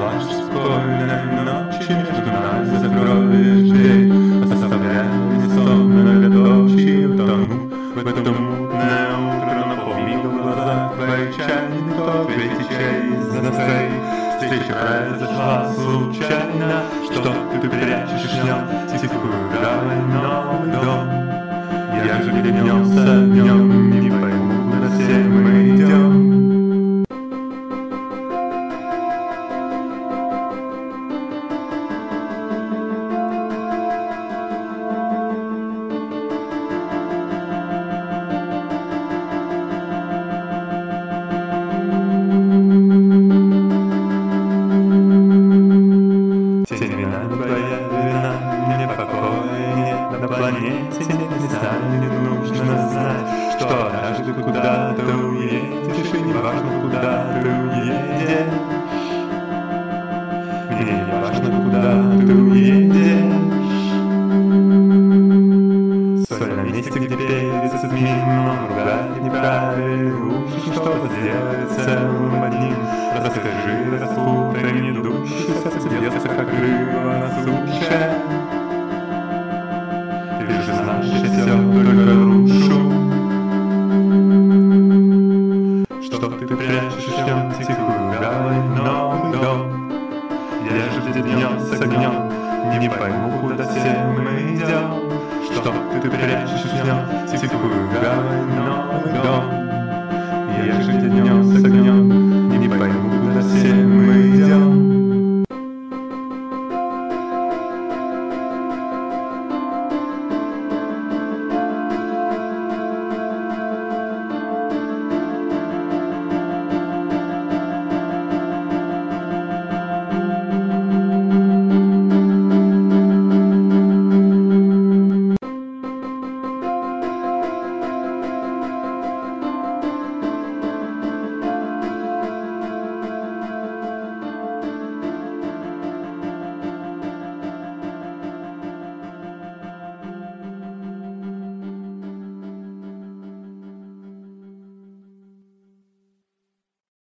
спокойной ночи между нами закроешь дверь, оставляя бессонно готовчи утону. В это мутное утро наполнил глаза твои чайны, тот ведь из настроений. Встреча произошла случайно, что ты прячешь в нем тихую гавань, новый дом. Я же клянемся днем, не пойму, куда все мы идем. Твоя вина, мне покоя нет на планете, не знаю, не нужно знать, что однажды куда-то уедешь, и не важно, куда ты уедешь. Мне не важно, куда ты уедешь. Соль на месте, где перец отмин, он ругает неправильно, что сделает целым одним. Расскажи, распутай, не душься, бьется, как рыба на суше. Ты же знаешь, я все только рушу. Что ты прячешь в нем тихую гавань, новый дом. Я же днем с огнем, не пойму, куда все мы идем. Что ты прячешь в нем тихую гавань, новый дом. Я же днем с огнем,